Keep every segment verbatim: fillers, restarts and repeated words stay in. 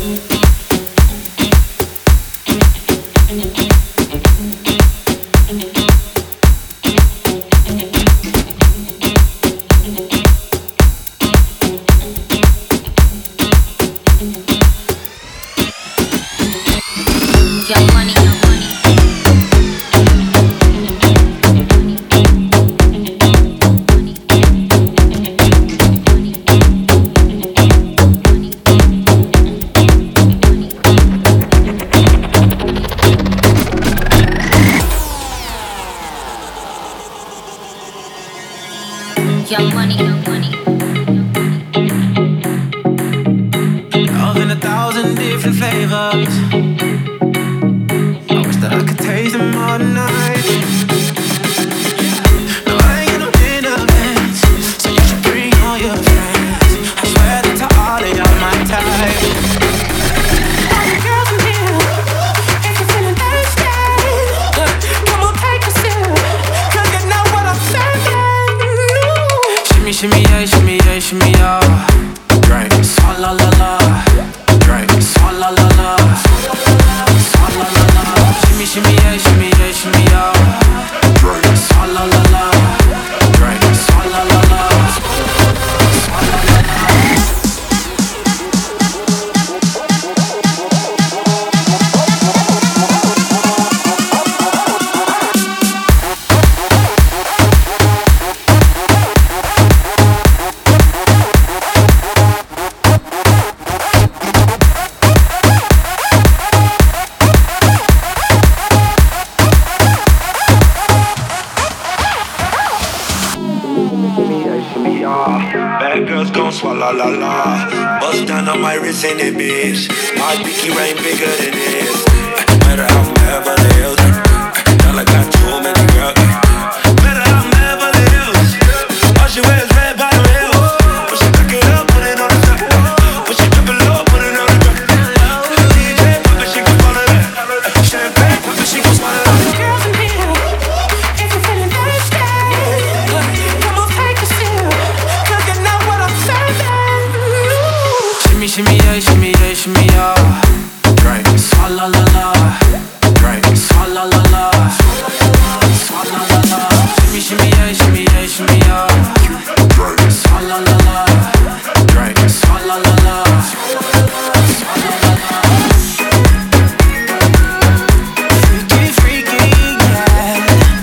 Young money, young money. Love in a thousand different flavors. I wish that I could taste them all tonight. No, I ain't got no dinner plans, so you should bring all your friends. I swear that to all of y'all my type. All the girls in here, if you're feeling thirsty, come on, take a sip, 'cause you know what I'm saying. Shimmy, shimmy, yeah, shimmy, yeah, shimmy, yeah. Drink, swalla la la. Drink, swalla la la. Swalla la la. Shimmy, shimmy, yeah, shimmy, yeah, shimmy, yeah. Drink, swalla la la. Drink, swalla la la. Swalla la la. Bad girls gon' swallow la la. Bust down on my wrist in it, bitch. My pinky ring bigger than this. Matter how I'm Beverly Hills. Girl, I got too many girls. Matter how I'm Beverly Hills. All she wears red bottom heels. When she back it up, put it on the top. When she drop it low, put it on the ground. D J, pop it, she gon' swallow that. Champagne, pop it, she gon' swallow that. Girls in here, if you're feeling thirsty, come on, take a sip, 'cause you know what I'm saying. Shimmy, shimmy, yeah, shimmy, yeah, shimmy, yeah. Drink, swalla la la. Drink, swalla la la. Swalla la la. Shimmy, shimmy, yeah, shimmy, yeah, shimmy, yeah. Drink, swalla la la. Drink, swalla la la. Swalla la la. Freaky, freaky, yeah.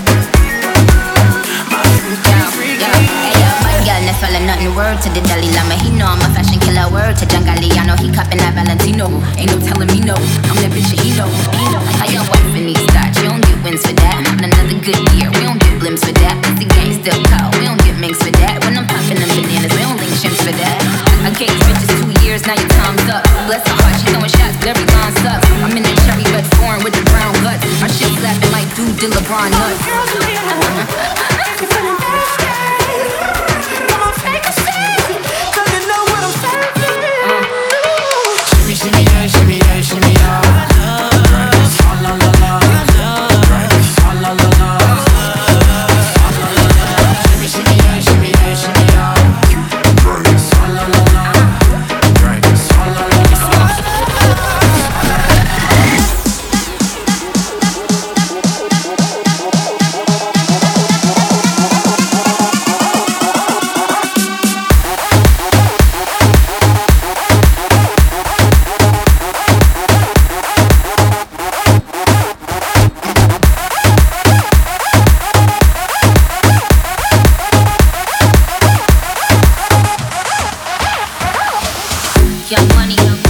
My freaky, freaky. Hey yo, my girl, not swallow nothing. Word to the Dalai Lama, he know I'm a fashion killer. Word to Jangali, I know he copping that Valentino. Ain't no telling me no, I'm that bitch that he know. He know. How your wife in these thoughts? You don't get wins for that. Not another good year, we don't get blimps for that. It's the gang still cold, we don't get minks for that. When I'm popping them bananas, we don't link chimps for that. I gave bitches two years, now your time's up. Bless her heart, she throwing shots, but every line sucks. I'm in that cherry red foreign with the brown guts. My shit slapping like dude did LeBron nuts. Girls in here, if you're feeling thirsty, come on, take a sip, 'cause you know what I'm saying. Shimmy, shimmy, yeah, shimmy, yeah, shimmy, yeah. Drink, swalla la la. Drink, swalla la la. Swalla la la. Shimmy, shimmy, yeah, shimmy, yeah, shimmy, yeah. Drink, swalla la la. Drink, swalla la la. Young money, young